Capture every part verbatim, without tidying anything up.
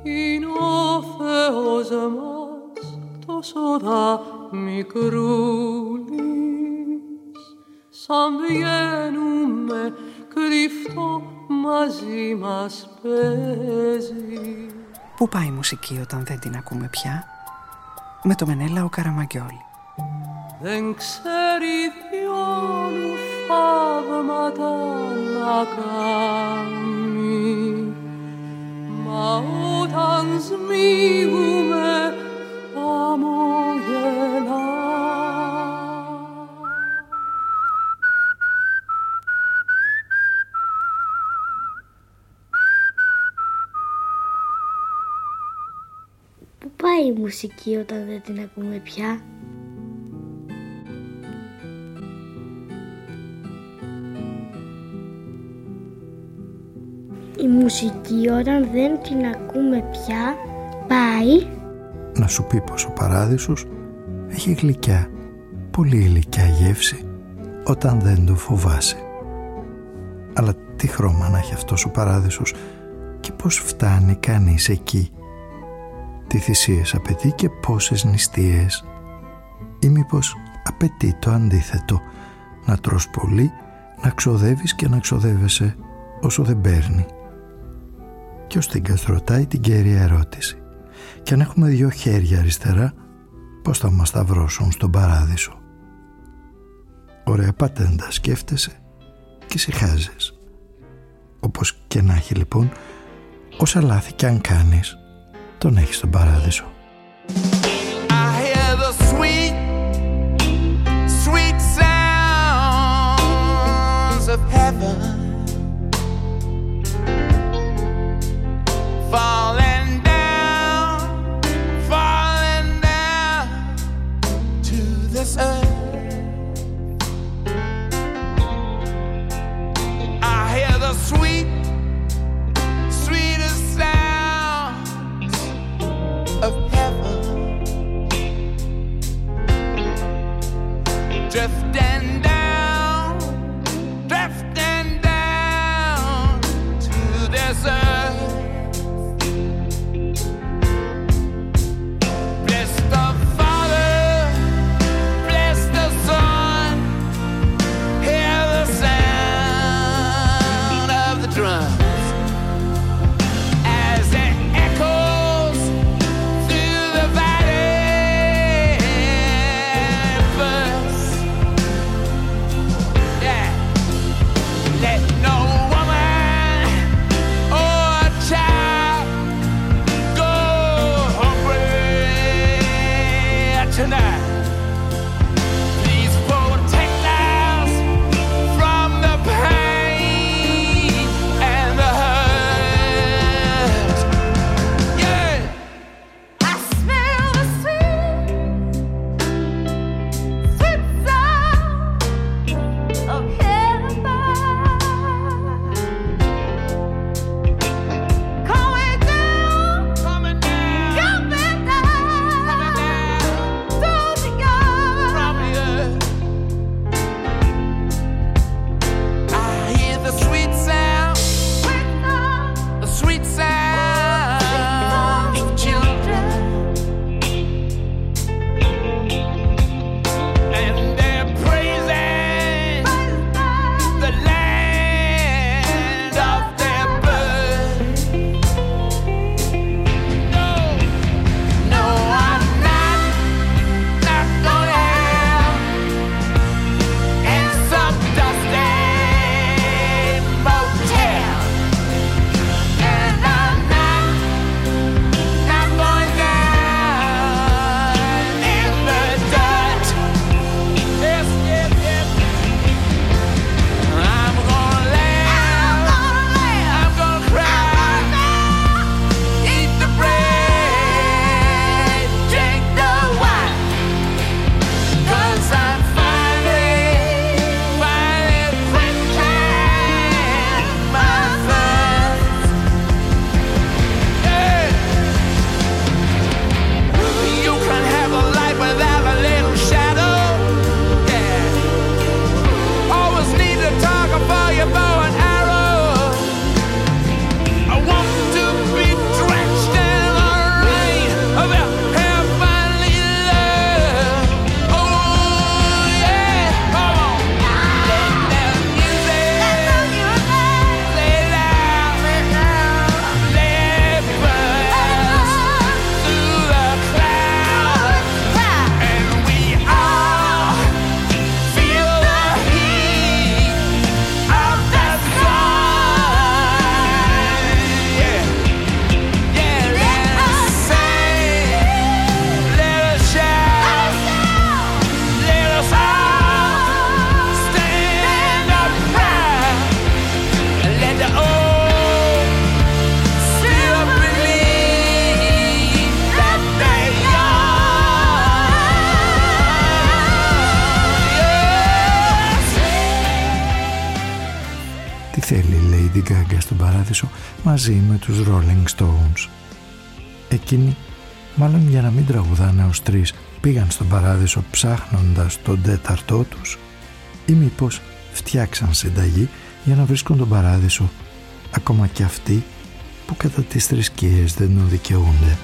Είναι ο Θεός μας τόσο δα μικρούλης, σαν βγαίνουμε κρυφτό μαζί μας παίζει. Πού πάει η μουσική όταν δεν την ακούμε πια? Με το Μενέλαο Καραμαγκιόλη. Δεν ξέρει διόλου θαύματα να κάνει, μα όταν σμίγουμε χαμογελά. Πού πάει η μουσική όταν δεν την ακούμε πια? Η μουσική όταν δεν την ακούμε πια πάει να σου πει πως ο παράδεισος έχει γλυκιά, πολύ γλυκιά γεύση όταν δεν το φοβάσαι. Αλλά τι χρώμα να έχει αυτός ο παράδεισος και πως φτάνει κανείς εκεί? Τι θυσίες απαιτεί και πόσες νηστείες? Ή μήπως απαιτεί το αντίθετο, να τρως πολύ, να ξοδεύεις και να ξοδεύεσαι όσο δεν παίρνει? Και ο Στίγκας ρωτάει την κέρια ερώτηση: κι αν έχουμε δυο χέρια αριστερά, πώς θα μας σταυρώσουν στον παράδεισο? Ωραία πατέντα σκέφτεσαι και συχάζεις. Όπως και να έχει λοιπόν, όσα λάθη κι αν κάνεις, τον έχεις στον παράδεισο. I hear the sweet, sweet sounds of heaven falling down, falling down to this earth. I hear the sweet, sweetest sounds of παράδεισο μαζί με τους Rolling Stones. Εκείνοι, μάλλον για να μην τραγουδάνε ως τρεις, πήγαν στον παράδεισο ψάχνοντας τον τέταρτό τους, ή μήπως φτιάξαν συνταγή για να βρίσκουν τον παράδεισο ακόμα και αυτοί που κατά τις θρησκείες δεν τον δικαιούνται.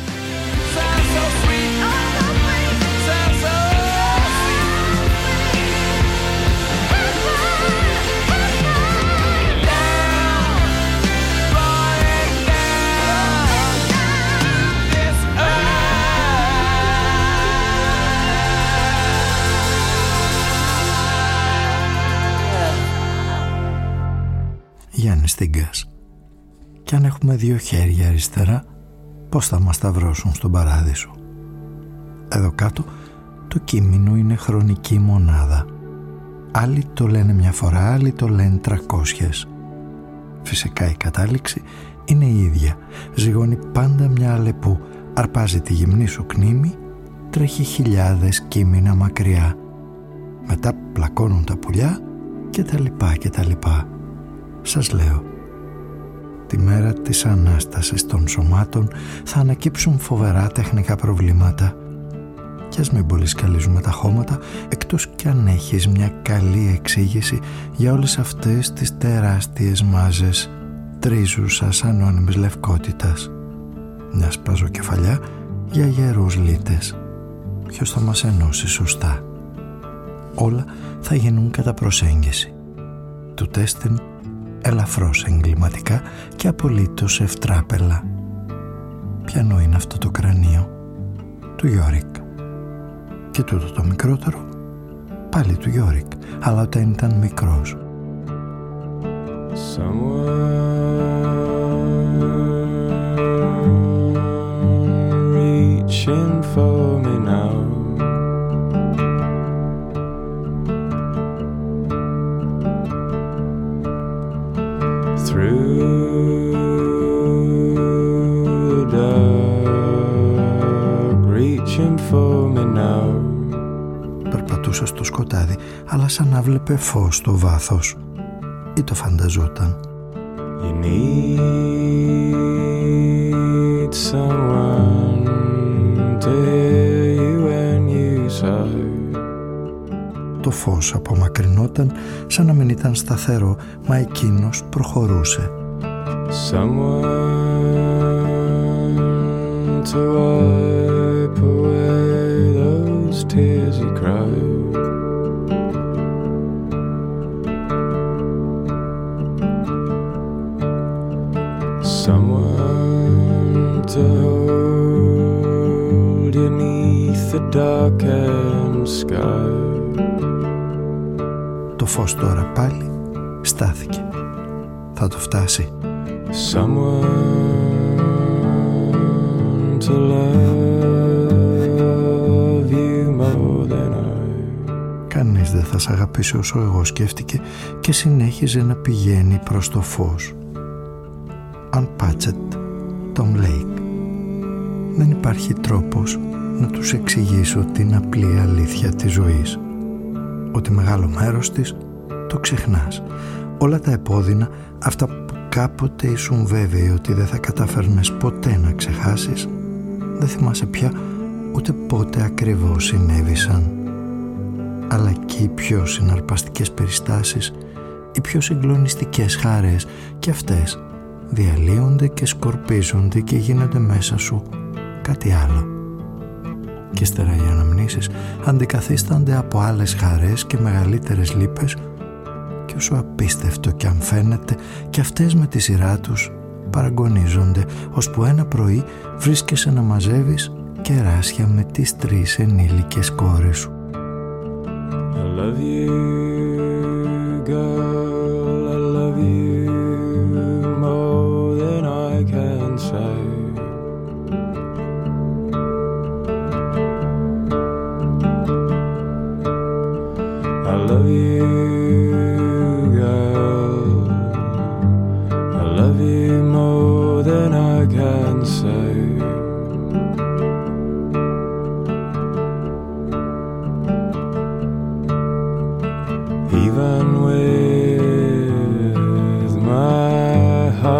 Γιάννης Τιγκάς. Κι αν έχουμε δύο χέρια αριστερά, πώς θα μας σταυρώσουν στον παράδεισο? Εδώ κάτω το κείμενο είναι χρονική μονάδα. Άλλοι το λένε μια φορά, άλλοι το λένε τρακόσιες. Φυσικά η κατάληξη είναι η ίδια. Ζυγώνει πάντα μια αλεπού, αρπάζει τη γυμνή σου κνήμη, τρέχει χιλιάδες κείμενα μακριά. Μετά πλακώνουν τα πουλιά και τα λοιπά και τα λοιπά. Σας λέω, τη μέρα της Ανάστασης των σωμάτων θα ανακύψουν φοβερά τεχνικά προβλήματα. Κι ας μην πολύ σκαλίζουμε τα χώματα, εκτός κι αν έχεις μια καλή εξήγηση για όλες αυτές τις τεράστιες μάζες τρίζουσας ανώνυμης λευκότητας. Μια σπαζοκεφαλιά για γερούς λύτες. Ποιος θα μας ενώσει σωστά? Όλα θα γίνουν κατά προσέγγιση. Του τέστην ελαφρώς εγκληματικά και απολύτως ευτράπελα. Ποιανό είναι αυτό το κρανίο? Του Γιώρικ. Και τούτο το μικρότερο, πάλι του Γιώρικ, αλλά όταν ήταν μικρός. Someone reaching for me now. Through the dark, reaching for me now. Περπατούσε στο σκοτάδι, αλλά σαν να βλέπε φως στο βάθος. Ή το φανταζόταν. You need someone to hear you when you sigh. Το φως απομακρυνόταν σαν να μην ήταν σταθερό, μα εκείνος προχωρούσε. Someone to wipe away those tears you cried. Someone to hold you neath the darkened sky. Το φως τώρα πάλι στάθηκε. Θα το φτάσει. Someone to love you more than I. Κανείς δεν θα σ' αγαπήσει όσο εγώ, σκέφτηκε, και συνέχιζε να πηγαίνει προς το φως. Αν Πάτσετ, Tom Lake. Δεν υπάρχει τρόπος να τους εξηγήσω την απλή αλήθεια της ζωής. Ότι μεγάλο μέρος της το ξεχνάς. Όλα τα επώδυνα, αυτά που κάποτε ήσουν βέβαιοι ότι δεν θα κατάφερνες ποτέ να ξεχάσεις, δεν θυμάσαι πια ούτε πότε ακριβώς συνέβησαν. Αλλά και οι πιο συναρπαστικές περιστάσεις, οι πιο συγκλονιστικές χαρές, και αυτές διαλύονται και σκορπίζονται και γίνονται μέσα σου κάτι άλλο. Και ύστερα οι αναμνήσεις αντικαθίστανται από άλλες χαρές και μεγαλύτερες λύπες, και όσο απίστευτο κι αν φαίνεται, και αυτές με τη σειρά τους παραγωνίζονται, ώσπου ένα πρωί βρίσκεσαι να μαζεύεις κεράσια με τις τρεις ενήλικες κόρες σου. I love you, girl, I love you more than I can say. I love you, girl, I love you more than I can say. Even with my heart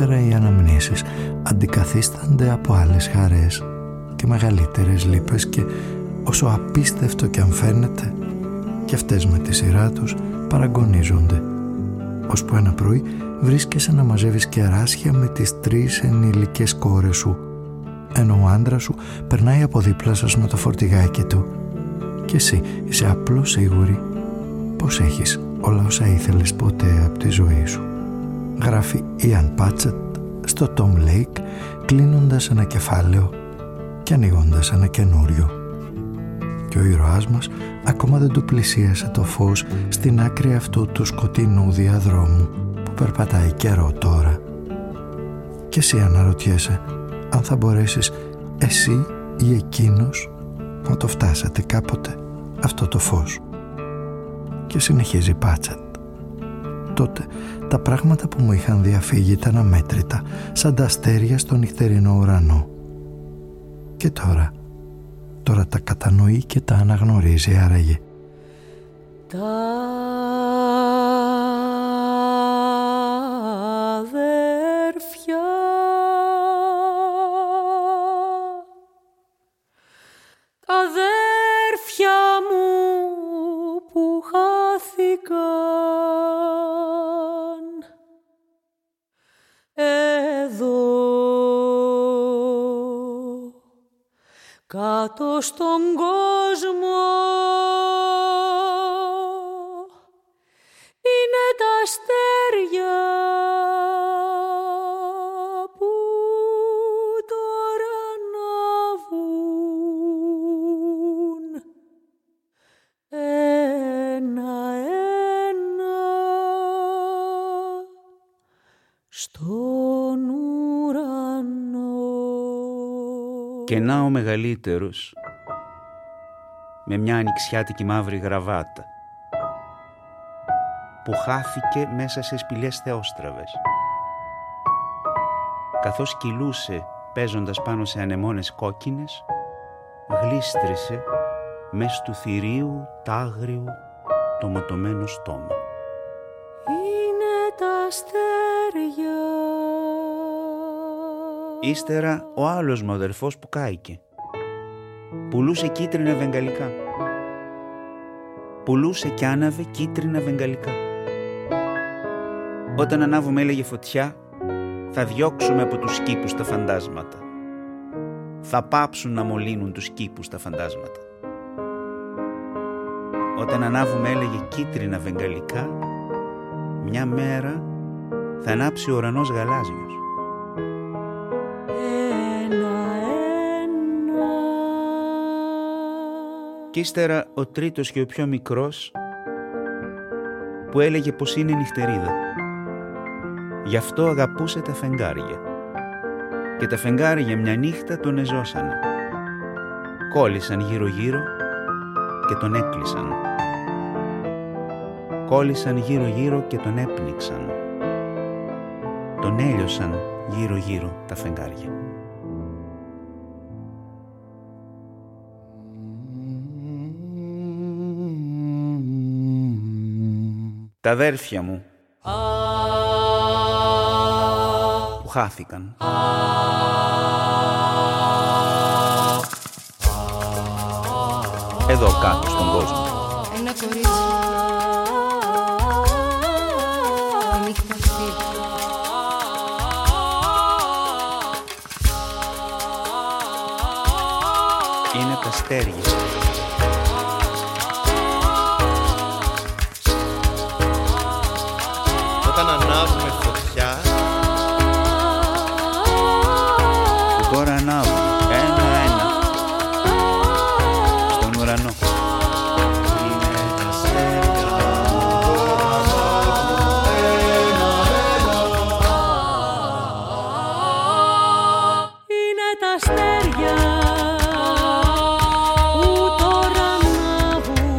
αργότερα οι αναμνήσεις αντικαθίστανται από άλλες χαρές και μεγαλύτερες λύπες και όσο απίστευτο κι αν φαίνεται, και αυτές με τη σειρά τους παραγωνίζονται, ώσπου ένα πρωί βρίσκεσαι να μαζεύεις κεράσια με τις τρεις ενήλικες κόρες σου, ενώ ο άντρας σου περνάει από δίπλα σας με το φορτηγάκι του και εσύ είσαι απλώς σίγουρη πως έχεις όλα όσα ήθελες ποτέ από τη ζωή σου. Γράφει Ιαν Πάτσετ στο Tom Lake, κλείνοντας ένα κεφάλαιο και ανοίγοντας ένα καινούριο. Και ο ήρωάς μας ακόμα δεν του πλησίασε το φως στην άκρη αυτού του σκοτεινού διαδρόμου που περπατάει καιρό τώρα. Και εσύ αναρωτιέσαι αν θα μπορέσεις εσύ ή εκείνος να το φτάσατε κάποτε αυτό το φως. Και συνεχίζει Πάτσετ. Τότε τα πράγματα που μου είχαν διαφύγει ήταν αμέτρητα, σαν τα αστέρια στο νυχτερινό ουρανό. Και τώρα, τώρα τα κατανοεί και τα αναγνωρίζει άραγε. Τα αδέρφια τα αδέρφια μου που χάθηκαν εδώ κάτω στον κόσμο είναι τα αστέρια που τώρα ανάβουν ένα-ένα στον ουρανό. Και να ο μεγαλύτερος με μια ανοιξιάτικη μαύρη γραβάτα που χάθηκε μέσα σε σπηλιές θεόστραβες, καθώς κυλούσε παίζοντας πάνω σε ανεμόνες κόκκινες, γλίστρησε μες του θηρίου τάγριου το ματωμένο στόμα. Είναι τα αστέρια. Ύστερα ο άλλος μου αδερφός που κάηκε. Πουλούσε κίτρινα βεγγαλικά. Πουλούσε κι άναβε κίτρινα βεγγαλικά. Όταν ανάβουμε, έλεγε, φωτιά, θα διώξουμε από τους κήπους τα φαντάσματα. Θα πάψουν να μολύνουν τους κήπους τα φαντάσματα. Όταν ανάβουμε, έλεγε, κίτρινα βεγγαλικά, μια μέρα θα ανάψει ο ουρανός γαλάζιος. Κι ύστερα ο τρίτος και ο πιο μικρός που έλεγε πως είναι νυχτερίδα. Γι' αυτό αγαπούσε τα φεγγάρια. Και τα φεγγάρια μια νύχτα τον εζώσανε. Κόλλησαν γύρω-γύρω και τον έκλεισαν. Κόλλησαν γύρω-γύρω και τον έπνιξαν. Τον έλειωσαν γύρω-γύρω τα φεγγάρια. Τα αδέρφια μου που χάθηκαν. Εδώ κάτω στον κόσμο. Ένα κορίτσι δεν έχει παχθεί. Είναι τα αστέρια. Όταν ανάβουμε φωτιά, που τώρα ανάβουν ένα-ένα στον ουρανό. είναι τα αστέρια που τώρα ανάβουν ένα-ένα. Είναι τα αστέρια που τώρα ανάβουν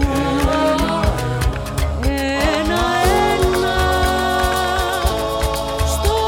ένα-ένα στον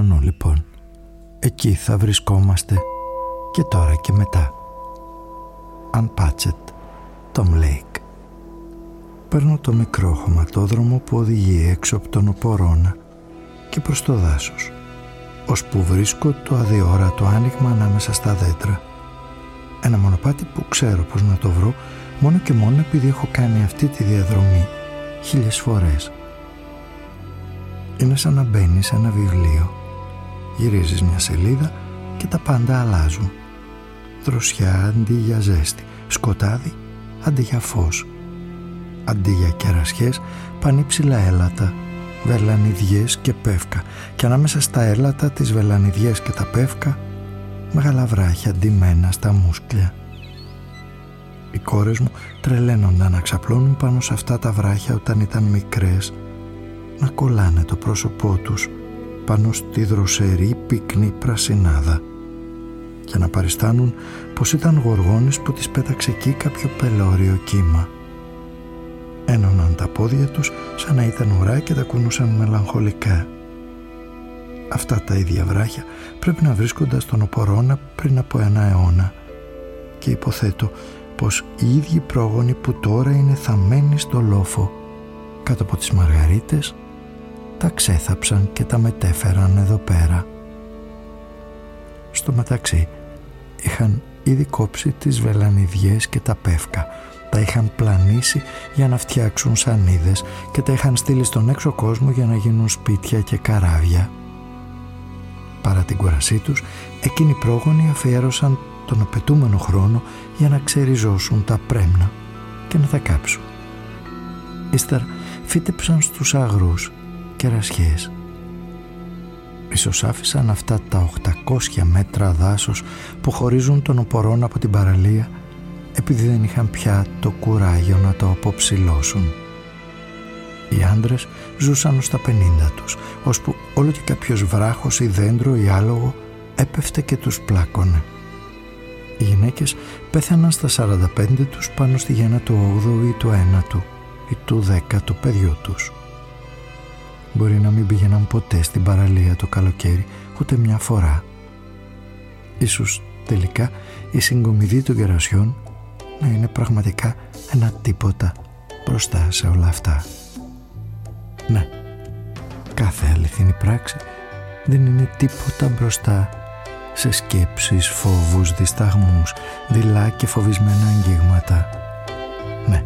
ουρανό λοιπόν. Εκεί θα βρισκόμαστε και τώρα και μετά. Ann Patchett, Tom Lake. Παίρνω το μικρό χωματόδρομο που οδηγεί έξω από τον Οπορώνα και προς το δάσος, ώσπου βρίσκω το αδιόρατο άνοιγμα ανάμεσα στα δέντρα. Ένα μονοπάτι που ξέρω πως να το βρω μόνο και μόνο επειδή έχω κάνει αυτή τη διαδρομή χίλιες φορές. Είναι σαν να μπαίνεις σε ένα βιβλίο. Γυρίζεις μια σελίδα και τα πάντα αλλάζουν. Δροσιά αντί για ζέστη, σκοτάδι αντί για φως, αντί για κερασιές πανύψηλα έλατα, βελανιδιές και πεύκα, και ανάμεσα στα έλατα, τις βελανιδιές και τα πεύκα, μεγάλα βράχια ντυμένα στα μουσκλια. Οι κόρες μου τρελαίνονταν να ξαπλώνουν πάνω σε αυτά τα βράχια όταν ήταν μικρές, να κολλάνε το πρόσωπό τους πάνω στη δροσερή πυκνή πρασινάδα και να παριστάνουν πως ήταν γοργόνες που τις πέταξε εκεί κάποιο πελώριο κύμα. Ένωναν τα πόδια τους σαν να ήταν ουρά και τα κουνούσαν μελαγχολικά. Αυτά τα ίδια βράχια πρέπει να βρίσκονταν στον Οπορώνα πριν από ένα αιώνα, και υποθέτω πως οι ίδιοι πρόγονοι που τώρα είναι θαμμένοι στο λόφο κάτω από τις μαργαρίτες τα ξέθαψαν και τα μετέφεραν εδώ πέρα. Στο μεταξύ είχαν ήδη κόψει τις βελανιδιές και τα πεύκα, τα είχαν πλανήσει για να φτιάξουν σανίδες και τα είχαν στείλει στον έξω κόσμο για να γίνουν σπίτια και καράβια. Παρά την κουρασή τους, εκείνοι οι πρόγονοι αφιέρωσαν τον απαιτούμενο χρόνο για να ξεριζώσουν τα πρέμνα και να τα κάψουν. Ύστερα φύτεψαν στους αγρούς κερασιές. Ίσως άφησαν αυτά τα οκτακόσια μέτρα δάσος που χωρίζουν τον Οπορώνα από την παραλία επειδή δεν είχαν πια το κουράγιο να το αποψηλώσουν. Οι άντρες ζούσαν ως τα πενήντα τους, ώσπου όλο και κάποιος βράχος ή δέντρο ή άλογο έπεφτε και τους πλάκωνε. Οι γυναίκες πέθαναν στα σαράντα πέντε τους πάνω στη γέννα του όγδοου ή του ένατου ή του δέκατου παιδιού τους. Μπορεί να μην πήγαιναν ποτέ στην παραλία το καλοκαίρι ούτε μια φορά. Ίσως τελικά η συγκομιδή των κερασιών να είναι πραγματικά ένα τίποτα μπροστά σε όλα αυτά. Ναι, κάθε αληθινή πράξη δεν είναι τίποτα μπροστά σε σκέψεις, φόβους, δισταγμούς, δειλά και φοβισμένα αγγίγματα. Ναι.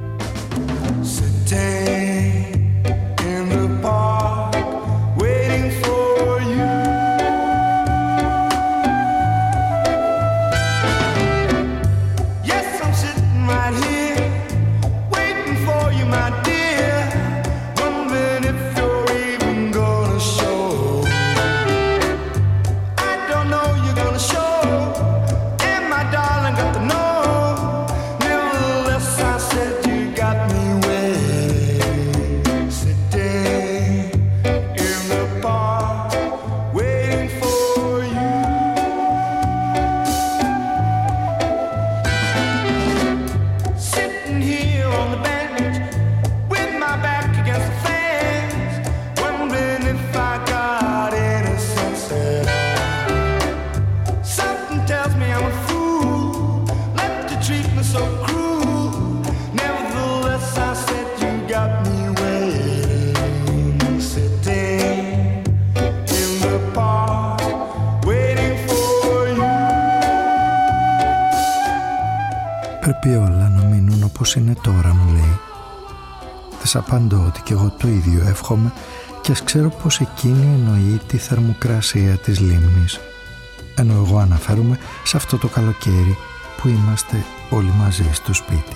Πρέπει όλα να μείνουν όπως είναι τώρα, μου λέει. Της απαντώ ότι κι εγώ το ίδιο εύχομαι, και ας ξέρω πως εκείνη εννοεί τη θερμοκρασία της λίμνης, ενώ εγώ αναφέρομαι σε αυτό το καλοκαίρι που είμαστε όλοι μαζί στο σπίτι.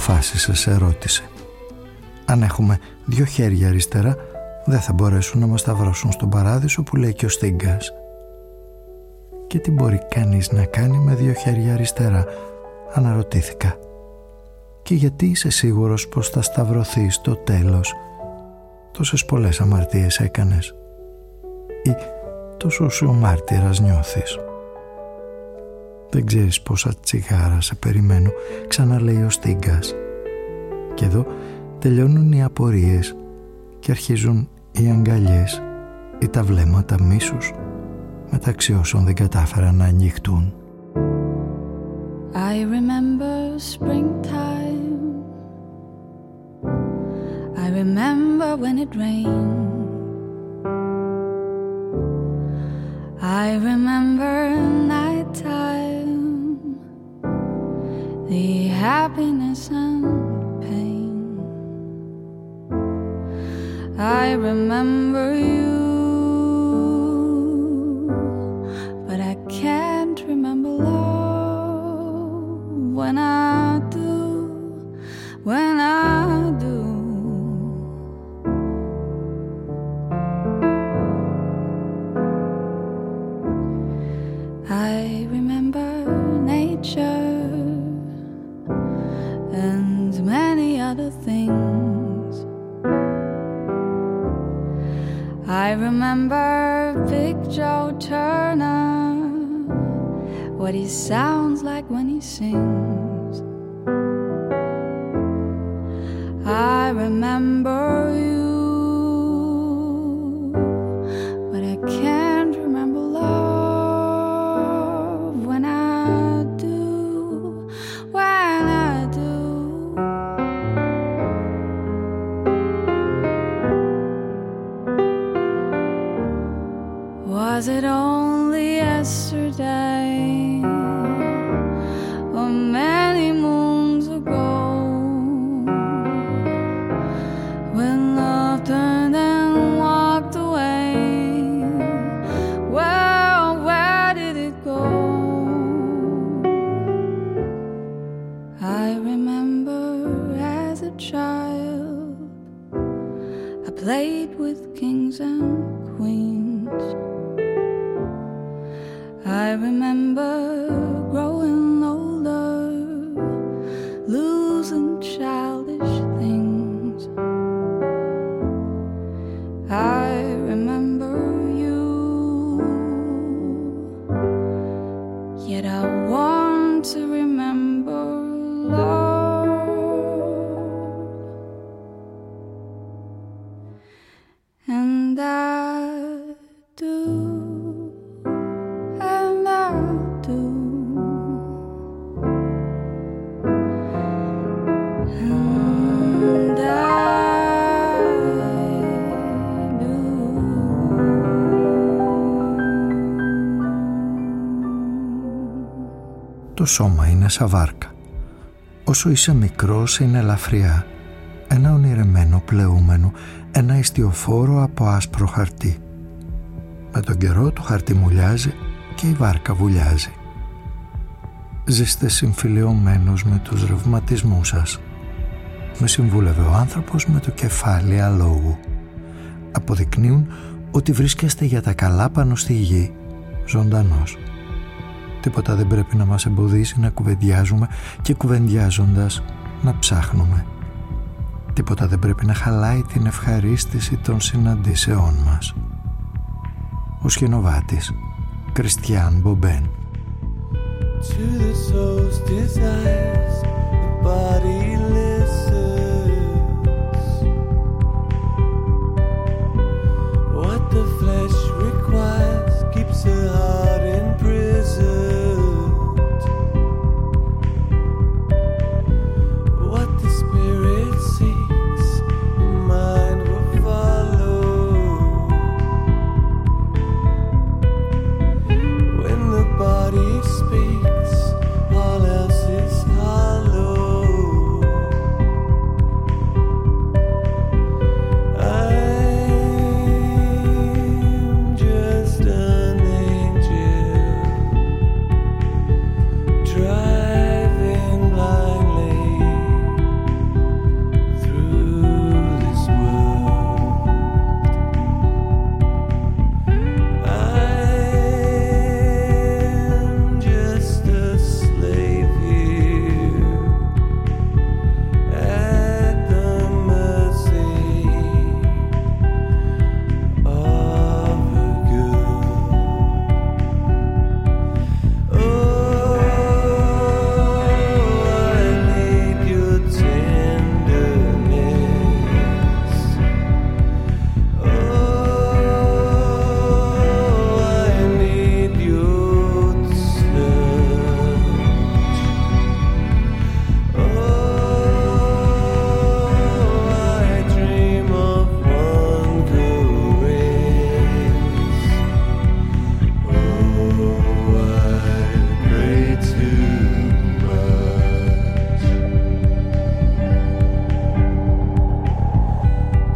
αποφάσισε, σε ρώτησε. Αν έχουμε δύο χέρια αριστερά, δεν θα μπορέσουν να μας σταυρώσουν στον παράδεισο που λέει και ο Στίγκας. Και τι μπορεί κανείς να κάνει με δύο χέρια αριστερά, αναρωτήθηκα. Και γιατί είσαι σίγουρος πως θα σταυρωθείς στο τέλος? Τόσες πολλές αμαρτίες έκανες, ή τόσο σου ο μάρτυρας νιώθεις? Δεν ξέρεις πόσα τσιγάρα σε περιμένω, ξαναλέει ο Στίγκας. Και εδώ τελειώνουν οι απορίες και αρχίζουν οι αγκαλιές ή τα βλέμματα μίσους μεταξύ όσων δεν κατάφεραν να ανοιχτούν. I remember springtime. I remember when it rained. I remember nighttime, the happiness and pain. I remember you, but I can't remember love. When I do, when I do, I remember nature and many other things. I remember Big Joe Turner, what he sounds like when he sings. I remember you, but I can't remember love. When I do, when I do, was it only yesterday or many moons ago when love turned and walked away? Well, where did it go? I remember as a child I played with kings and queens. I remember growing older, losing childish things. I remember you, yet I want to remember love. And I do. Το σώμα είναι σαν βάρκα. Όσο είσαι μικρός είναι ελαφριά. Ένα ονειρεμένο πλεούμενο, ένα ιστιοφόρο από άσπρο χαρτί. Με τον καιρό το χαρτί μουλιάζει και η βάρκα βουλιάζει. Ζήστε συμφιλιωμένος με τους ρευματισμούς σας. Με συμβούλευε ο άνθρωπος με το κεφάλι αλόγου. Αποδεικνύουν ότι βρίσκεστε για τα καλά πάνω στη γη, ζωντανός. Τίποτα δεν πρέπει να μας εμποδίσει να κουβεντιάζουμε και κουβεντιάζοντας να ψάχνουμε. Τίποτα δεν πρέπει να χαλάει την ευχαρίστηση των συναντήσεών μας. Ο σκηνοβάτης Κριστιάν Μπομπέν. To the soul's desires, the body listens. What the flesh requires keeps the heart imprisoned. What the spirit seeks, the mind will follow. When the body speaks, all else is hollow.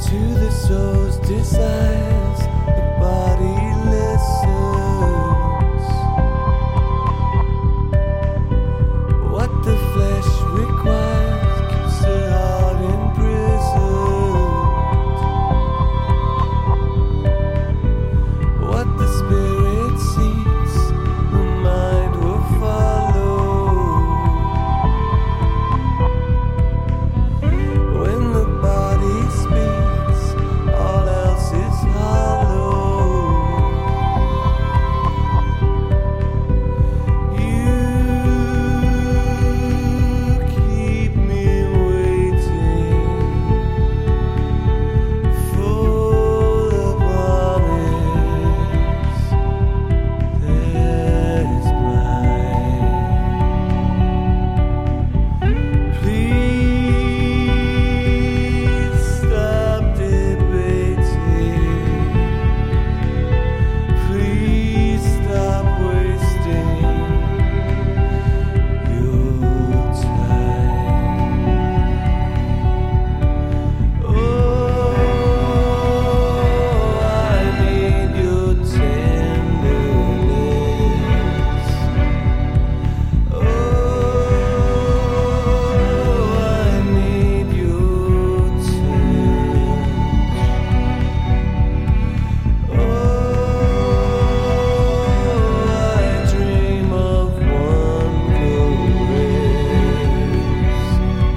to the soul's desires, the body listens. What the flesh requires keeps the heart imprisoned. What the spirit seeks, the mind will follow. When the body speaks, all else is hollow. You keep me waiting, full of promise. There is mine. Please stop debating. Please stop wasting your time. Oh, I need your tenderness. Oh, I need your touch. Oh, I dream of one caress.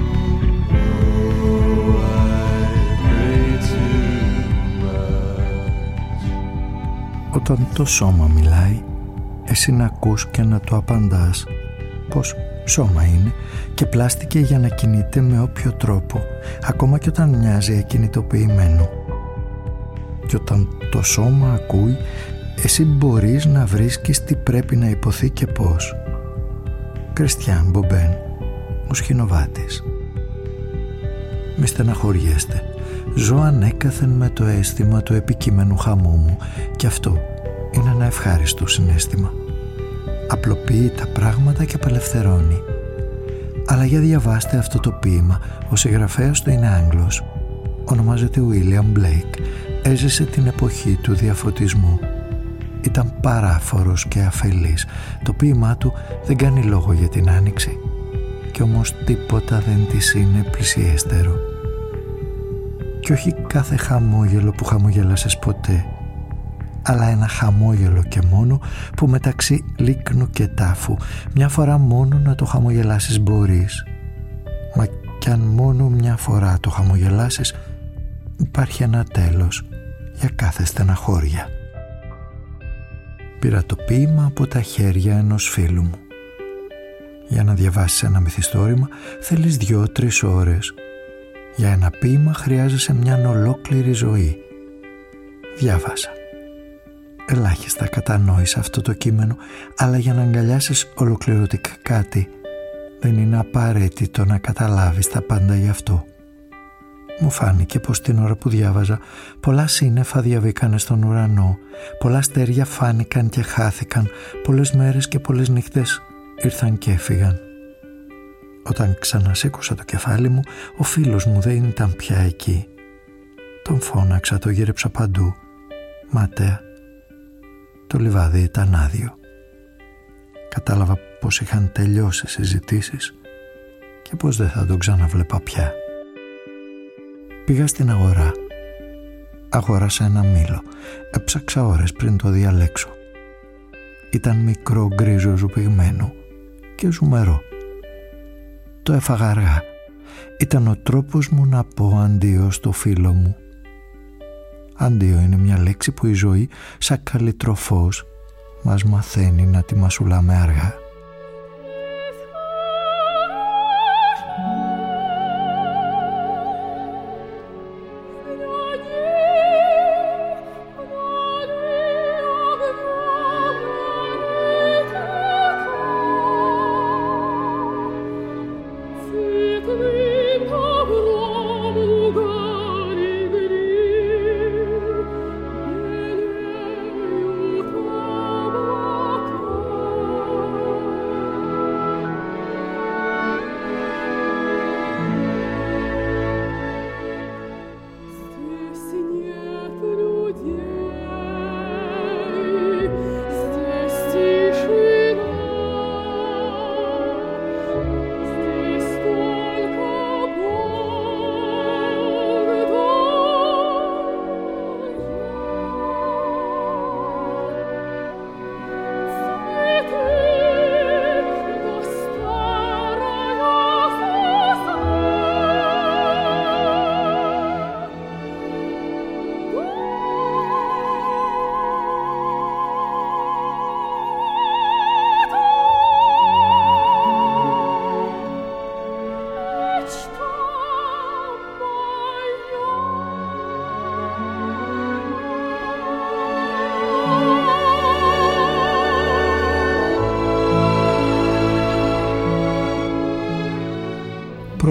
Oh, I pray too much. Όταν το σώμα μιλάει, εσύ να ακούς και να το απαντάς πως σώμα είναι και πλάστηκε για να κινείται με όποιο τρόπο, ακόμα και όταν μοιάζει ακινητοποιημένο. Και όταν το σώμα ακούει, εσύ μπορείς να βρίσκεις τι πρέπει να υποθεί και πώς. Κριστιάν Μπομπέν, μουσχινοβάτης. Μη στεναχωριέστε. Ζω ανέκαθεν με το αίσθημα του επικείμενου χαμού μου και αυτό είναι ένα ευχάριστο συναίσθημα. Απλοποιεί τα πράγματα και απελευθερώνει. Αλλά για διαβάστε αυτό το ποίημα. Ο συγγραφέας του είναι Άγγλος. Ονομάζεται William Blake. Έζησε την εποχή του διαφωτισμού. Ήταν παράφορος και αφελής. Το ποίημά του δεν κάνει λόγο για την άνοιξη. Κι όμως τίποτα δεν της είναι πλησιέστερο. Κι όχι κάθε χαμόγελο που χαμογέλασες ποτέ, αλλά ένα χαμόγελο και μόνο που μεταξύ λίκνου και τάφου μια φορά μόνο να το χαμογελάσεις μπορείς. Μα κι αν μόνο μια φορά το χαμογελάσεις, υπάρχει ένα τέλος για κάθε στεναχώρια. Πήρα το ποίημα από τα χέρια ενός φίλου μου. Για να διαβάσεις ένα μυθιστόρημα θέλεις δυο-τρεις ώρες. Για ένα ποίημα χρειάζεσαι μια ολόκληρη ζωή. Διάβασα. Ελάχιστα κατανόησα αυτό το κείμενο, αλλά για να αγκαλιάσεις ολοκληρωτικά κάτι, δεν είναι απαραίτητο να καταλάβεις τα πάντα γι' αυτό. Μου φάνηκε πως την ώρα που διάβαζα, πολλά σύννεφα διαβήκανε στον ουρανό, πολλά αστέρια φάνηκαν και χάθηκαν, πολλές μέρες και πολλές νύχτες ήρθαν και έφυγαν. Όταν ξανασήκωσα το κεφάλι μου, ο φίλος μου δεν ήταν πια εκεί. Τον φώναξα, το γύρεψα παντού. Ματέα. Το λιβάδι ήταν άδειο. Κατάλαβα πως είχαν τελειώσει συζητήσεις και πως δεν θα τον ξαναβλέπα πια. Πήγα στην αγορά. Αγόρασα ένα μήλο. Έψαξα ώρες πριν το διαλέξω. Ήταν μικρό, γκρίζο, ζουπιγμένο και ζουμερό. Το έφαγα αργά. Ήταν ο τρόπος μου να πω αντίο στο φίλο μου. Αντίο είναι μια λέξη που η ζωή, σαν καλυτροφός, μας μαθαίνει να τη μασουλάμε αργά. Oh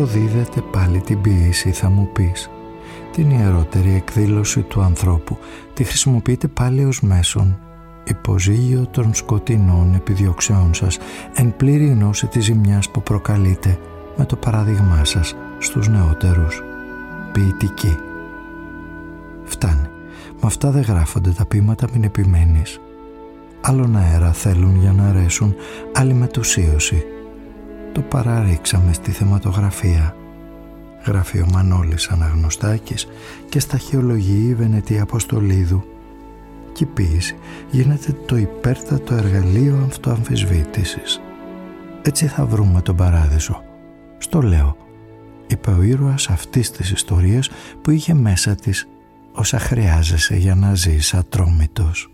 αποδίδεται πάλι την ποίηση, θα μου πεις. Την ιερότερη εκδήλωση του ανθρώπου τη χρησιμοποιείτε πάλι ως μέσον, υποζύγιο των σκοτεινών επιδιώξεών σας, εν πλήρη γνώση της ζημιάς που προκαλείτε με το παράδειγμά σας στους νεότερους. Ποιητική. Φτάνει. Με αυτά δεν γράφονται τα ποίηματα, μην επιμένεις. Άλλον αέρα θέλουν για να αρέσουν, άλλη μετουσίωση. Το παραρίξαμε στη θεματογραφία. Γράφει ο Μανώλης Αναγνωστάκης και σταχυολογεί η Βενετία Αποστολίδου. Και η ποίηση γίνεται το υπέρτατο εργαλείο αυτοαμφισβήτησης. Έτσι θα βρούμε τον παράδεισο. Στο λέω, είπε ο ήρωας αυτής της ιστορίας που είχε μέσα της όσα χρειάζεσαι για να ζεις ατρόμητος.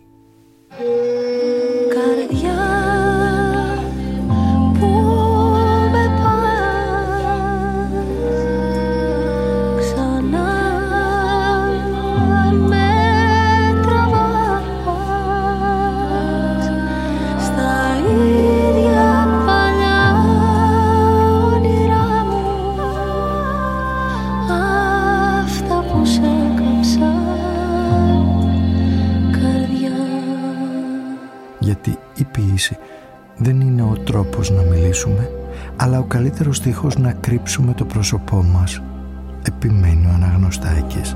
Καρδιά που με πας, ξανά με τραβάς στα ίδια παλιά όνειρά μου, αυτά που σε έκαψαν, καρδιά. Γιατί η ποίηση δεν είναι ο τρόπος να μιλήσουμε, αλλά ο καλύτερος στίχος να κρύψουμε το πρόσωπό μας, επιμένει ο Αναγνωστάκης.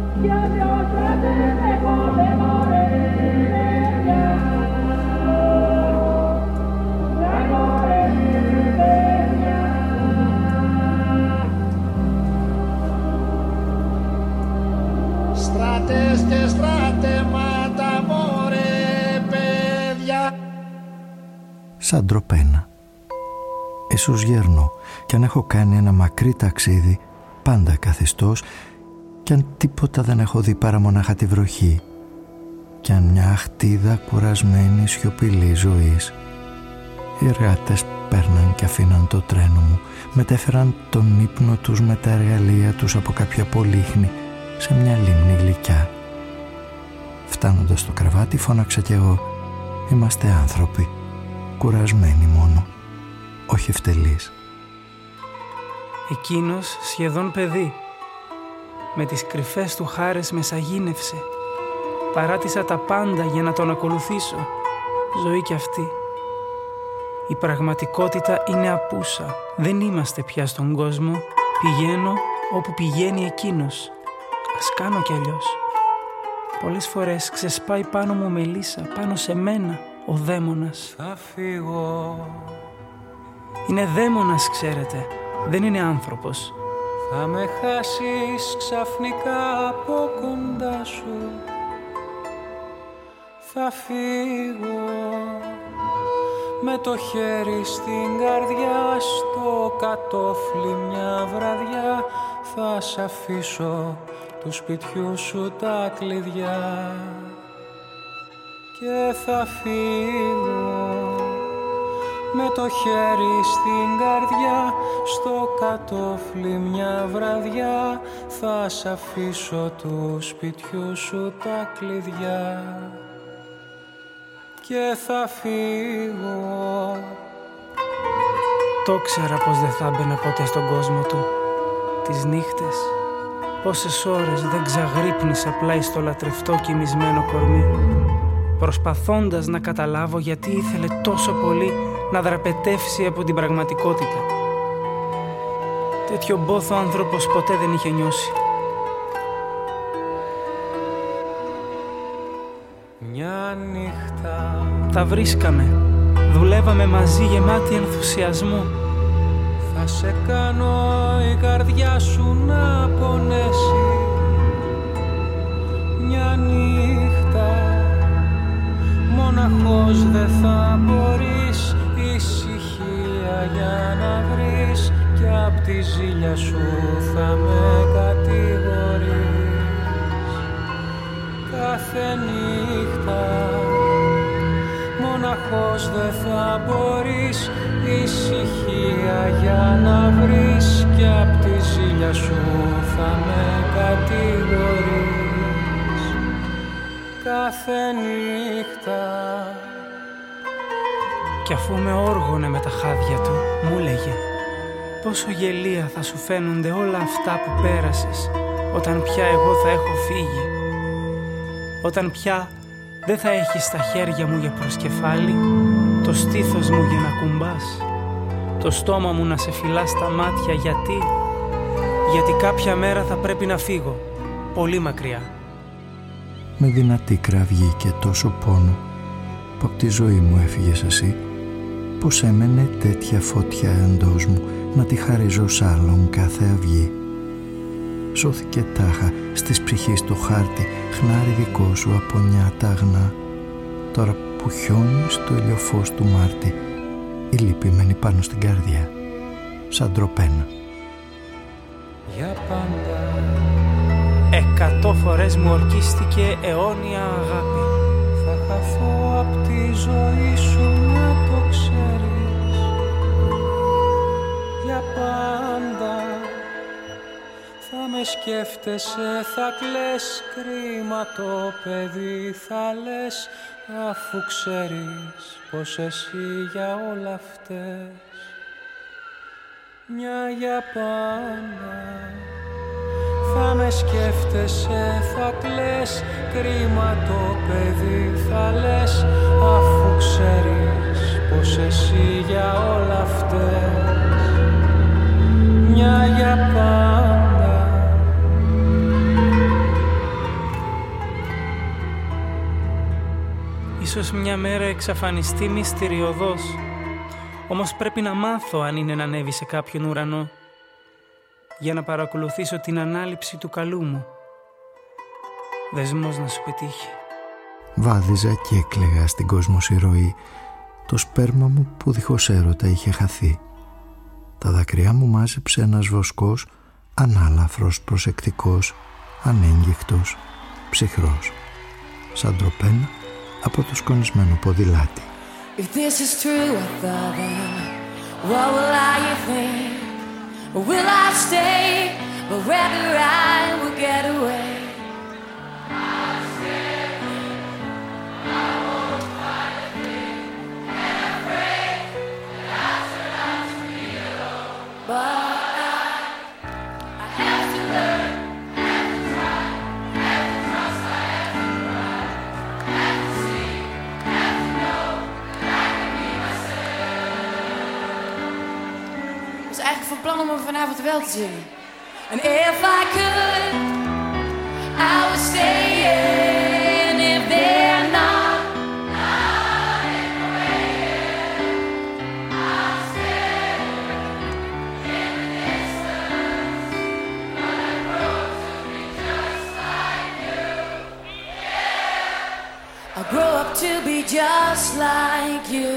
Στράτες και στράτεματα, μωρέ παιδιά. Σαν τροπένα. Ίσως γέρνω κι αν έχω κάνει ένα μακρύ ταξίδι, πάντα καθιστός, κι αν τίποτα δεν έχω δει παρά μονάχα τη βροχή, κι αν μια αχτίδα κουρασμένη σιωπηλή ζωής. Οι εργάτες παίρναν και αφήναν το τρένο μου, μετέφεραν τον ύπνο τους με τα εργαλεία τους από κάποια πολύχνη σε μια λίμνη γλυκιά. Φτάνοντας στο κρεβάτι φώναξα κι εγώ, είμαστε άνθρωποι, κουρασμένοι μόνο, όχι ευτελείς. Εκείνος σχεδόν παιδί, με τις κρυφές του χάρες με σαγίνευσε. Παράτησα τα πάντα για να τον ακολουθήσω. Ζωή κι αυτή. Η πραγματικότητα είναι απούσα. Δεν είμαστε πια στον κόσμο. Πηγαίνω όπου πηγαίνει εκείνος. Ας κάνω κι αλλιώς. Πολλές φορές ξεσπάει πάνω μου μελίσσα, πάνω σε μένα ο δαίμονας. Θα φύγω. Είναι δαίμονας, ξέρετε. Δεν είναι άνθρωπος. Θα με χάσεις ξαφνικά από κοντά σου. Θα φύγω με το χέρι στην καρδιά, στο κατόφλι μια βραδιά. Θα σ' αφήσω του σπιτιού σου τα κλειδιά και θα φύγω με το χέρι στην καρδιά, στο κατόφλι μια βραδιά. Θα σ' αφήσω του σπιτιού σου τα κλειδιά και θα φύγω. Το ξέρα πως δεν θα μπαίνα ποτέ στον κόσμο του. Τις νύχτες, πόσες ώρες δεν ξαγρύπνησα πλάι στο λατρευτό κοιμισμένο κορμί, προσπαθώντας να καταλάβω γιατί ήθελε τόσο πολύ να δραπετεύσει από την πραγματικότητα. Τέτοιο μπόθο άνθρωπος ποτέ δεν είχε νιώσει. Μια νύχτα τα βρίσκαμε, δουλεύαμε μαζί γεμάτοι ενθουσιασμό. Θα σε κάνω η καρδιά σου να πονέσει. Μια νύχτα μοναχός δεν θα μπορείς, ησυχία για να βρεις, κι απ' τη ζήλια σου θα με κατηγορείς. Κάθε νύχτα μοναχός δεν θα μπορείς, ησυχία για να βρεις, κι απ' τη ζήλια σου θα με κατηγορείς. Κάθε νύχτα. Κι αφού με όργωνε με τα χάδια του, μου λέγε, πόσο γελία θα σου φαίνονται όλα αυτά που πέρασες όταν πια εγώ θα έχω φύγει. Όταν πια δεν θα έχεις τα χέρια μου για προσκεφάλι, το στήθος μου για να κουμπάς, το στόμα μου να σε φυλά στα μάτια. Γιατί, γιατί κάποια μέρα θα πρέπει να φύγω, πολύ μακριά. Με δυνατή κραυγή και τόσο πόνο που από τη ζωή μου έφυγες εσύ, πως έμενε τέτοια φωτιά εντός μου να τη χαρίζω σ' άλλον κάθε αυγή. Σώθηκε τάχα στις ψυχής το χάρτη, χνάρι δικό σου από νιάτα αγνά. Τώρα που χιόνι στο ηλιοφώς του Μάρτη, η λύπη μένει πάνω στην καρδιά, σαν τροπένα. Για πάντα εκατό φορές μου ορκίστηκε αιώνια αγάπη. Θα χαθώ απ' τη ζωή σου, να το ξέρεις. Για πάντα θα με σκέφτεσαι, θα κλαις. Κρίμα το παιδί θα λες, αφού ξέρεις πως εσύ για όλα φταίς. Μια για πάντα θα με σκέφτεσαι, θα κλαις. Κρίμα το παιδί θα λες, αφού ξέρεις πως εσύ για όλα φταίς. Μια για πάντα. Ίσως μια μέρα εξαφανιστεί μυστηριωδώς, όμως πρέπει να μάθω αν είναι να ανέβει σε κάποιον ουρανό, για να παρακολουθήσω την ανάληψη του καλού μου. Δεσμός να σου πετύχει. Βάδιζα και έκλαιγα στην κόσμος ροή, το σπέρμα μου που δίχως έρωτα είχε χαθεί. Τα δάκρυά μου μάζεψε ένας βοσκός, ανάλαφρος, προσεκτικός, ανέγγιχτος, ψυχρός, σαν τροπένα από το σκονισμένο ποδηλάτι. If this is true, father, what will I think? Will I stay, or rather I will get away? I'll stay, I won't find a thing, and afraid that I should have to be alone. But I, I have to learn, have to try, have to trust, I have to cry, have to see, have to know that I can be myself. Ik was eigenlijk van plan om hem vanavond wel te zingen. And if I could, I would stay in. If they're not, lying away, I'll stay in the distance. But I grow to be just like you. Yeah, I grow up to be just like you.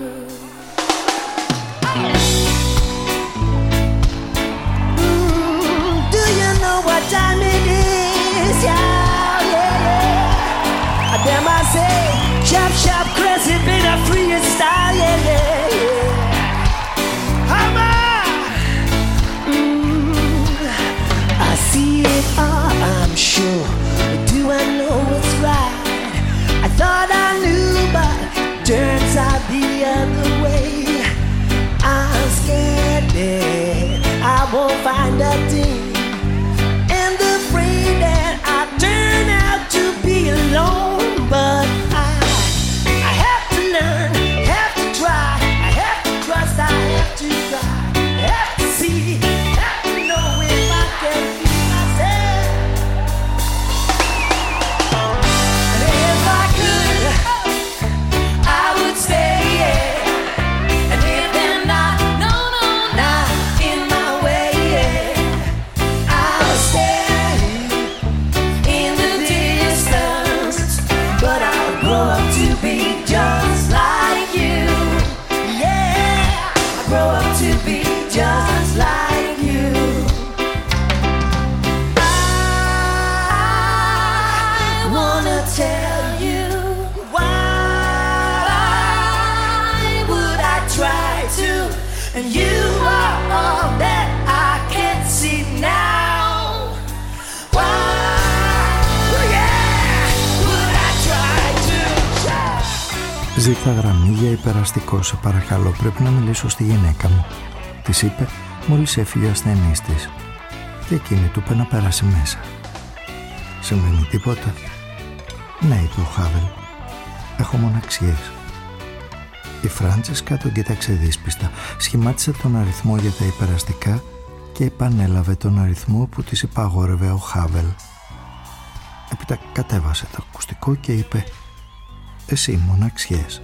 What time it is, yeah, yeah, yeah. Them I say, chop, chop, crazy, been a freestyle, yeah, yeah, yeah. Come on, mm, I see it all, I'm sure. Do I know what's right? I thought I knew, but turns out the other way. I'm scared that I won't find a thing. Turn out to be alone, but I, I have to learn, have to try, I have to trust, I have to try, I have to see, have to know if I can be myself. And if I could, I would stay, yeah. And if they're not, no, no, not in my way, yeah, I'll stay. Grow up to be just like you. Yeah, I grow up to be just like you. I wanna tell you why would I try to? And you are all that I can see now. Why? Ζήτα γραμμή για υπεραστικό, σε παρακαλώ, πρέπει να μιλήσω στη γυναίκα μου. Της είπε μόλις έφυγε ο ασθενής της και εκείνη του είπε να περάσει μέσα. «Συμβαίνει τίποτα?» «Ναι», είπε ο Χάβελ, «έχω μοναξιές». Η Φράντσισκα τον κοίταξε δύσπιστα, σχημάτισε τον αριθμό για τα υπεραστικά και επανέλαβε τον αριθμό που της υπαγόρευε ο Χάβελ. Έπειτα κατέβασε το ακουστικό και είπε «Εσύ μοναξιές?»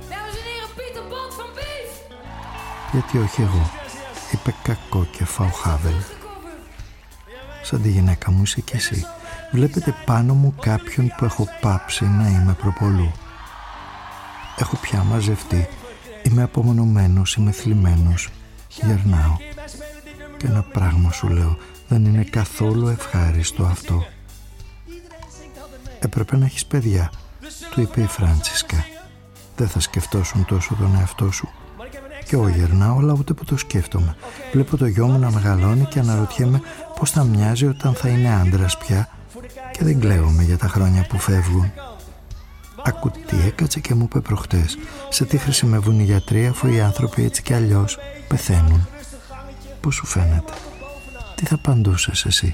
«Γιατί όχι εγώ», είπε κακόκεφα ο Χάβελ. «Σαν τη γυναίκα μου είσαι κι εσύ. Βλέπετε πάνω μου κάποιον που έχω πάψει να είμαι προπολού. Έχω πια μαζευτεί. Είμαι απομονωμένος, είμαι θλιμμένος. Γερνάω. Και ένα πράγμα σου λέω, δεν είναι καθόλου ευχάριστο αυτό». «Έπρεπε να έχεις παιδιά», του είπε η Φράντσισκα. «Δεν θα σκεφτώσουν τόσο τον εαυτό σου». «Και εγώ γερνάω, αλλά ούτε που το σκέφτομαι. Βλέπω το γιο μου να μεγαλώνει και αναρωτιέμαι πώς θα μοιάζει όταν θα είναι άντρας πια και δεν κλαίομαι για τα χρόνια που φεύγουν». «Ακού τι έκατσε και μου είπε προχτές. Σε τι χρησιμεύουν οι γιατροί αφού οι άνθρωποι έτσι κι αλλιώς πεθαίνουν?» «Πώς σου φαίνεται?» «Τι θα απαντούσες εσύ?»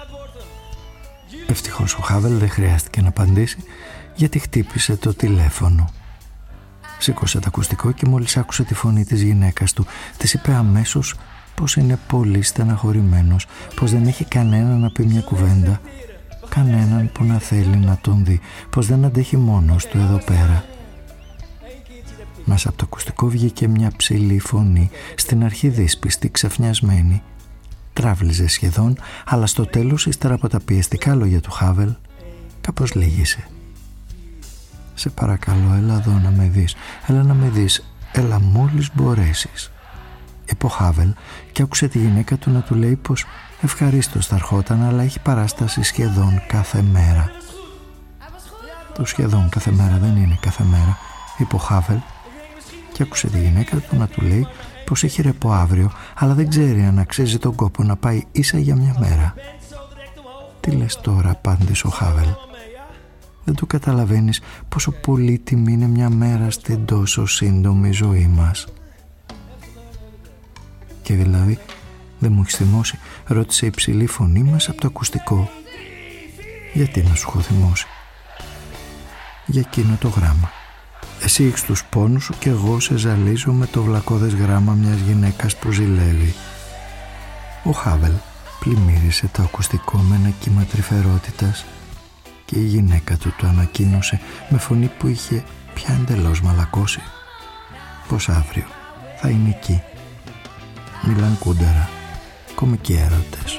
Ευτυχώς ο Χάβελ δεν χρειάστηκε να απαντήσει, γιατί χτύπησε το τηλέφωνο. Σήκωσε το ακουστικό και μόλις άκουσε τη φωνή της γυναίκας του, της είπε αμέσως πως είναι πολύ στεναχωρημένος, πως δεν έχει κανέναν να πει μια κουβέντα, κανέναν που να θέλει να τον δει, πως δεν αντέχει μόνος του εδώ πέρα. Μέσα από το ακουστικό βγήκε μια ψηλή φωνή, στην αρχή δύσπιστη, ξαφνιασμένη. Τράβλιζε σχεδόν, αλλά στο τέλος, ύστερα από τα πιεστικά λόγια του Χάβελ, κάπως λύγησε. «Σε παρακαλώ, έλα εδώ να με δεις, έλα να με δεις, έλα μόλις μπορέσεις», είπε ο Χάβελ και άκουσε τη γυναίκα του να του λέει πως ευχαρίστως θα ερχόταν, αλλά έχει παράσταση σχεδόν κάθε μέρα. «Το σχεδόν κάθε μέρα δεν είναι κάθε μέρα», είπε ο Χάβελ και άκουσε τη γυναίκα του να του λέει πως έχει ρεπό αύριο, αλλά δεν ξέρει αν αξίζει τον κόπο να πάει ίσα για μια μέρα. «Τι λες τώρα?» απάντησε ο Χάβελ. «Δεν το καταλαβαίνεις πόσο πολύτιμη είναι μια μέρα στην τόσο σύντομη ζωή μας?» «Και δηλαδή δεν μου έχεις θυμώσει?» ρώτησε η ψηλή φωνή μας από το ακουστικό. «Γιατί να σου έχω θυμώσει?» «Για εκείνο το γράμμα. Εσύ έχεις τους πόνους σου και εγώ σε ζαλίζω με το βλακώδες γράμμα μιας γυναίκας που ζηλεύει». Ο Χάβελ πλημμύρισε το ακουστικό με ένα κύμα τρυφερότητας και η γυναίκα του το ανακοίνωσε με φωνή που είχε πια εντελώς μαλακώσει πως αύριο θα είναι εκεί. Μιλάν κούντερα, κομικοί έρωτες.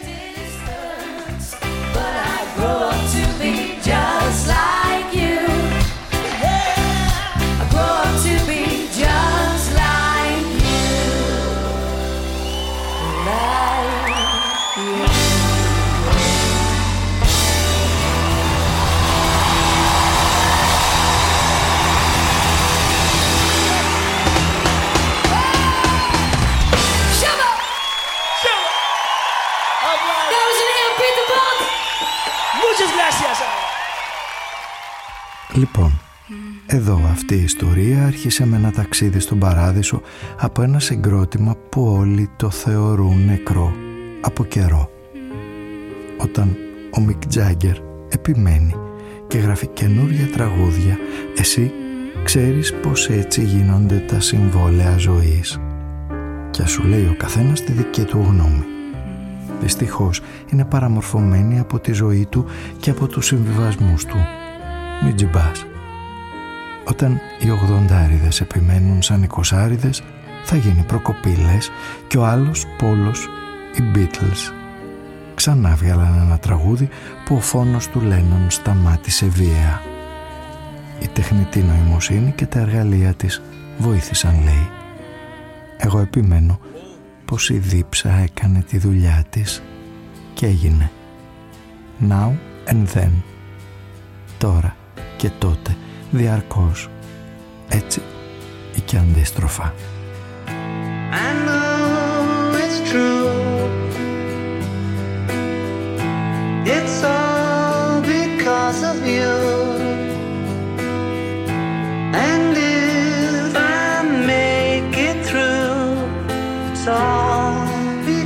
Λοιπόν, εδώ αυτή η ιστορία άρχισε με ένα ταξίδι στον Παράδεισο από ένα συγκρότημα που όλοι το θεωρούν νεκρό από καιρό. Όταν ο Μικ Τζάγκερ επιμένει και γράφει καινούρια τραγούδια, εσύ ξέρεις πως έτσι γίνονται τα συμβόλαια ζωής. Και ας σου λέει ο καθένας τη δική του γνώμη. Δυστυχώς είναι παραμορφωμένη από τη ζωή του και από τους συμβιβασμούς του. Μην τζιμπάς. Όταν οι ογδοντάριδες επιμένουν σαν εικοσάριδες, θα γίνει προκοπήλες και ο άλλος πόλος, οι Beatles. Ξανά βγάλαν ένα τραγούδι που ο φόνος του Λένον σταμάτησε βία. Η τεχνητή νοημοσύνη και τα εργαλεία της βοήθησαν, λέει. Εγώ επιμένω πως η δίψα έκανε τη δουλειά της και έγινε. Now and then. Τώρα και τότε, διαρκώς, έτσι ή και αντίστροφα. I know it's true. It's all because of you. And if I make it through, it's all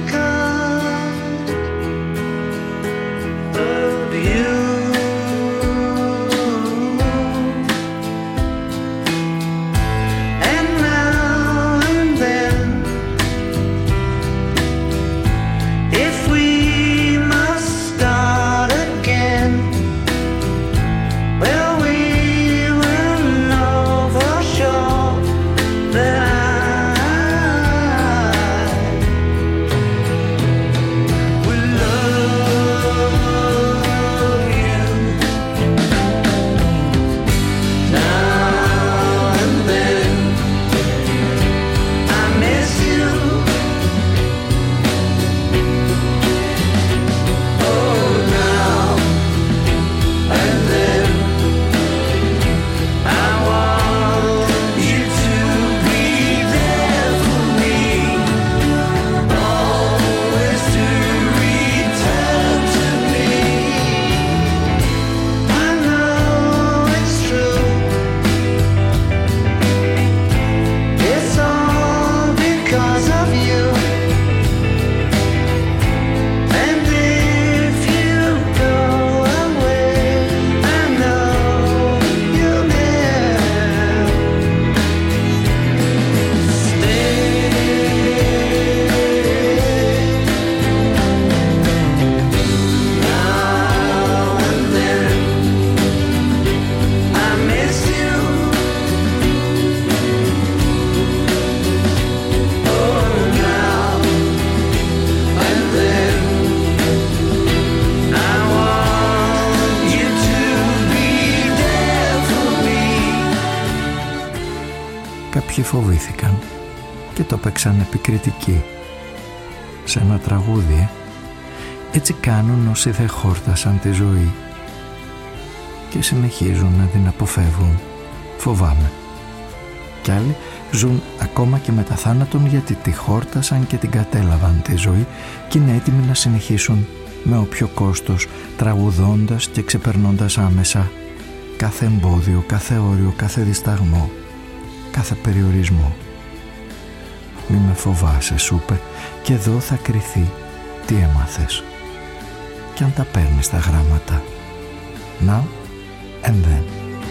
Κάποιοι φοβήθηκαν και το παίξαν επικριτικοί. Σε ένα τραγούδι, ε? Έτσι κάνουν όσοι δεν χόρτασαν τη ζωή και συνεχίζουν να την αποφεύγουν. Φοβάμαι. Κι άλλοι ζουν ακόμα και μετά θάνατον γιατί τη χόρτασαν και την κατέλαβαν τη ζωή και είναι έτοιμοι να συνεχίσουν με όποιο κόστος, τραγουδώντας και ξεπερνώντας άμεσα κάθε εμπόδιο, κάθε όριο, κάθε δισταγμό, κάθε περιορισμό. Μη με φοβάσαι, σου είπε, και εδώ θα κριθεί τι έμαθες. Κι αν τα παίρνεις τα γράμματα. Now and then.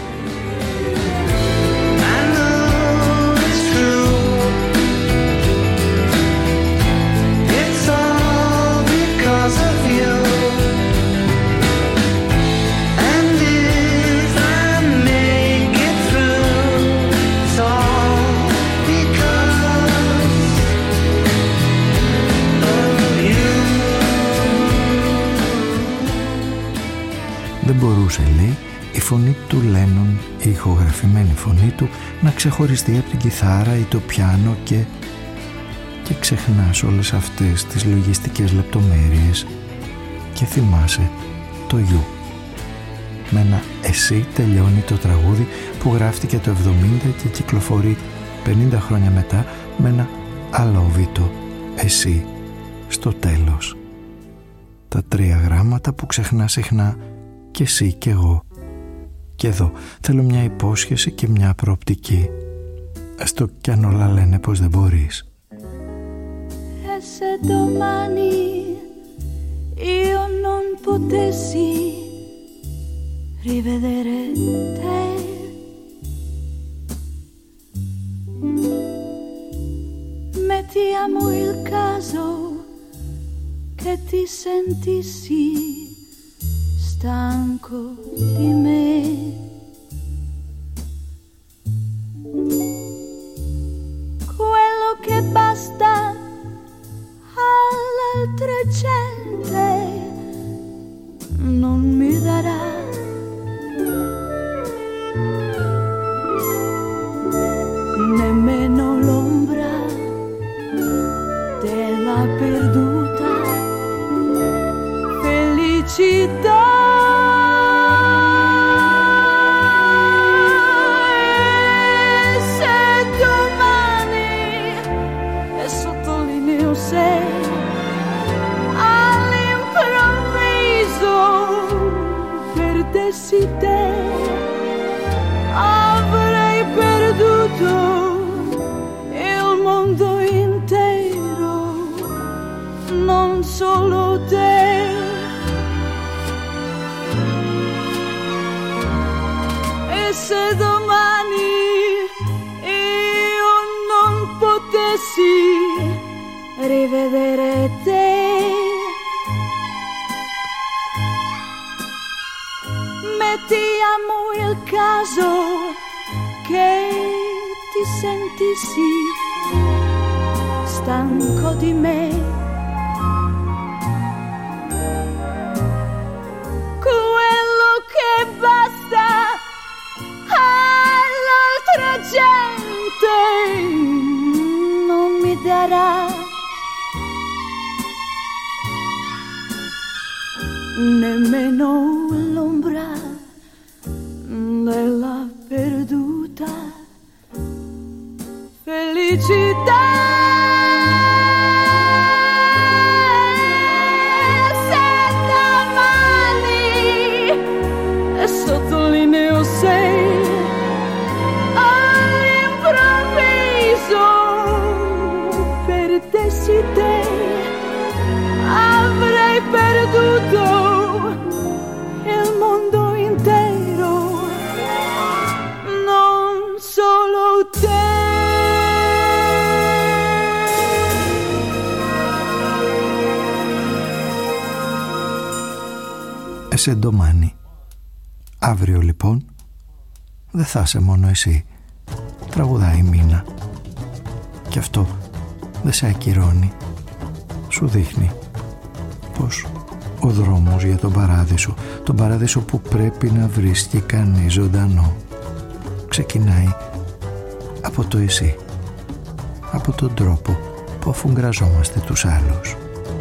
Δεν μπορούσε, λέει, η φωνή του Λένον, η ηχογραφημένη φωνή του, να ξεχωριστεί από την κιθάρα ή το πιάνο και... και ξεχνάς όλες αυτές τις λογιστικές λεπτομέρειες και θυμάσαι το γιου. Με ένα «εσύ» τελειώνει το τραγούδι που γράφτηκε το εβδομήντα και κυκλοφορεί πενήντα χρόνια μετά με ένα αλόβητο «εσύ» στο τέλος. Τα τρία γράμματα που ξεχνά συχνά και εσύ και εγώ. Και εδώ θέλω μια υπόσχεση και μια προοπτική. Έστω κι αν όλα λένε πως δεν μπορείς. E se domani io non potessi rivedere te, mettiamo il caso che ti sentissi stanco di me. Quello che basta all'altra gente non mi darà. Nemmeno l'ombra della perduta felicità. Perdessi te, avrei perduto il mondo intero, non solo te. E se domani io non potessi rivedere te, mettiamo il caso che ti sentissi stanco di me. Quello che basta all'altra gente non mi darà. Nemmeno l'ombra della perduta felicità. Se domani, e sottolineo se, all'improvviso perdessi te, avrei perduto il mondo intero, non solo te. Εσέ ντομάνι. Αύριο λοιπόν δεν θα είσαι μόνο εσύ. Τραγουδάει η Μίνα. Και αυτό δεν σε ακυρώνει. Σου δείχνει πως ο δρόμος για τον παράδεισο, τον παράδεισο που πρέπει να βρίσκει κανείς ζωντανό, ξεκινάει από το εσύ, από τον τρόπο που αφουγκραζόμαστε τους άλλους.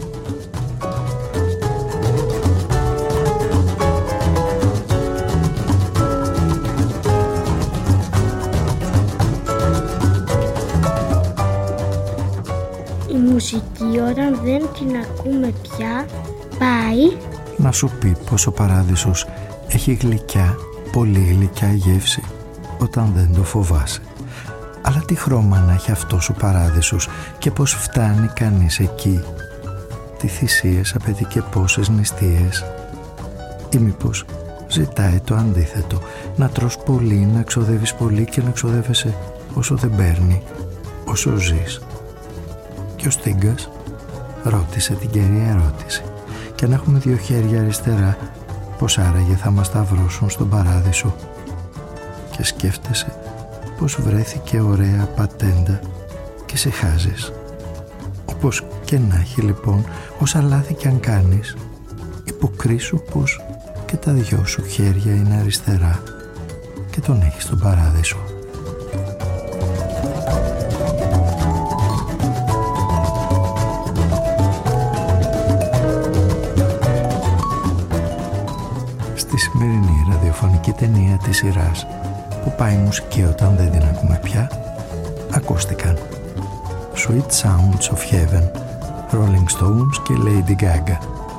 Η μουσική όταν δεν την ακούμε πια πάει να σου πει πως ο παράδεισος έχει γλυκιά, πολύ γλυκιά γεύση όταν δεν το φοβάσαι. Αλλά τι χρώμα να έχει αυτός ο παράδεισος και πως φτάνει κανείς εκεί. Τι θυσίες απαιτεί και πόσες νηστείες. Ή μήπως ζητάει το αντίθετο, να τρως πολύ, να ξοδεύεις πολύ και να ξοδεύεσαι όσο δεν παίρνει, όσο ζεις. Και ο Στίγκας ρώτησε την καιρή ερώτηση. Και αν έχουμε δύο χέρια αριστερά, πως άραγε θα μας σταυρώσουν στον παράδεισο. Και σκέφτεσαι πως βρέθηκε ωραία πατέντα και σε χάζεις. Όπως και να έχει λοιπόν, όσα λάθη κι αν κάνεις, υποκρίσου πως και τα δυο σου χέρια είναι αριστερά και τον έχεις στον παράδεισο. Στη σημερινή ραδιοφωνική ταινία της σειράς που πάει η μουσική όταν δεν την ακούμε πια, ακούστηκαν Sweet Sounds of Heaven, Rolling Stones και Lady Gaga,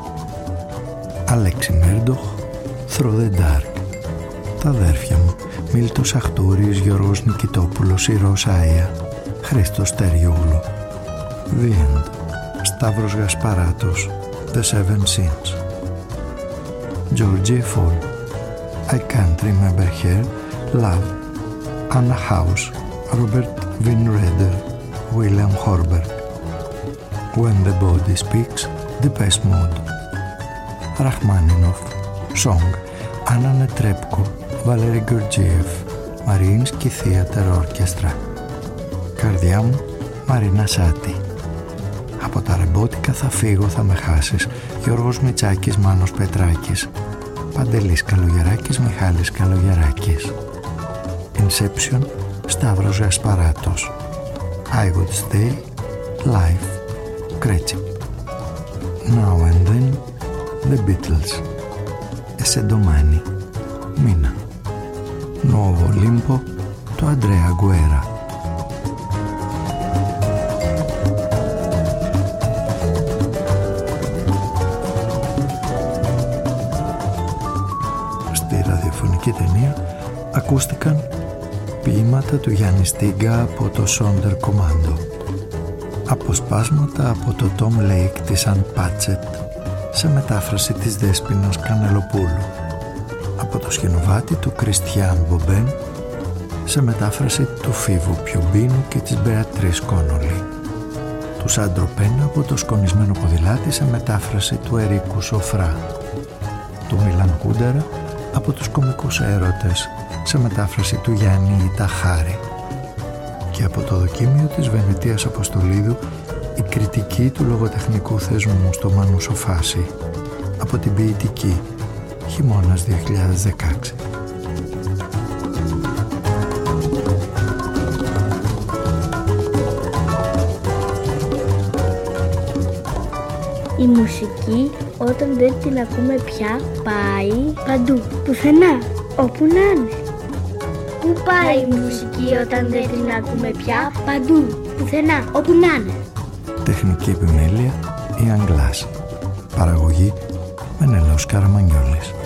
Αλέξη Μέρντοχ, Through the Dark, τα αδέρφια μου Μίλτος Αχτούρης, Γιώργος Νικητόπουλος, Ηρώς Άια, Χρήστος Στεριόγλου, The End, Σταύρος Γασπαράτος, The Seven Sins, Georgie Fall, I Can't Remember Her, Love, Anna House, Robert Winreder, William Horberg, When the Body Speaks, Depeche Mode, Rachmaninoff, Song, Anna Netrebko, Valery Gergiev, Mariinsky Theater Orchestra, Καρδιά μου, Μαρίνα Σάτη. Από τα ρεμπότικα θα φύγω, θα με χάσεις, Γιώργος Μητσάκης, Μάνος Πετράκης, Παντελής Καλογεράκης, Μιχάλης Καλογεράκης. Inception, Σταύρος Γασπαράτος. I Would Stay, Life, Κρέτσιπ. Now and Then, The Beatles. Εσεντομάνι, Μίνα. Νόβο Λίμπο, το Αντρέα Γκουέρα. Στη ραδιοφωνική ταινία ακούστηκαν ποίηματα του Γιάννη Στίγκα από το Σόντερ Κομάντο, αποσπάσματα από το Tom Lake της Αν Πάτσετ σε μετάφραση της Δέσποινας Κανελοπούλου, από το Σκηνοβάτι του Κριστιάν Μπομπέν σε μετάφραση του Φίβου Πιομπίνου και της Μπεατρίς Κόνολη, του Σάντρο Πένα από το Σκονισμένο Ποδηλάτι σε μετάφραση του Ερίκου Σοφρά, του Μίλαν Κούντερα από τους Κομικούς Έρωτες σε μετάφραση του Γιάννη Ιταχάρη, και από το δοκίμιο της Βενετίας Αποστολίδου η κριτική του λογοτεχνικού θεσμού στο Μανούσο Φάση από την Ποιητική, χειμώνας δύο χιλιάδες δεκαέξι. Η μουσική όταν δεν την ακούμε πια πάει παντού, πουθενά, όπου να είναι. Πού πάει η μουσική όταν δεν την ακούμε πια? Παντού, πουθενά, όπου να είναι. Τεχνική επιμέλεια η Αγγλάς. Παραγωγή Μενέλαος Καραμανιόλης.